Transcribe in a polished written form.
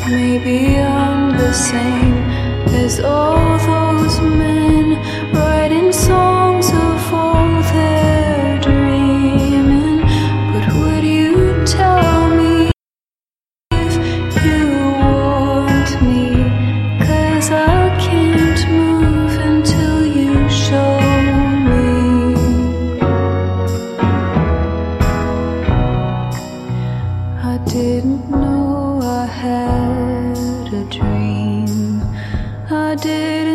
Maybe I'm the same as all those men writing songs of all their dreaming. But would you tell me if you want me? 'Cause I can't move until you show me. I didn't know I had a dream. I did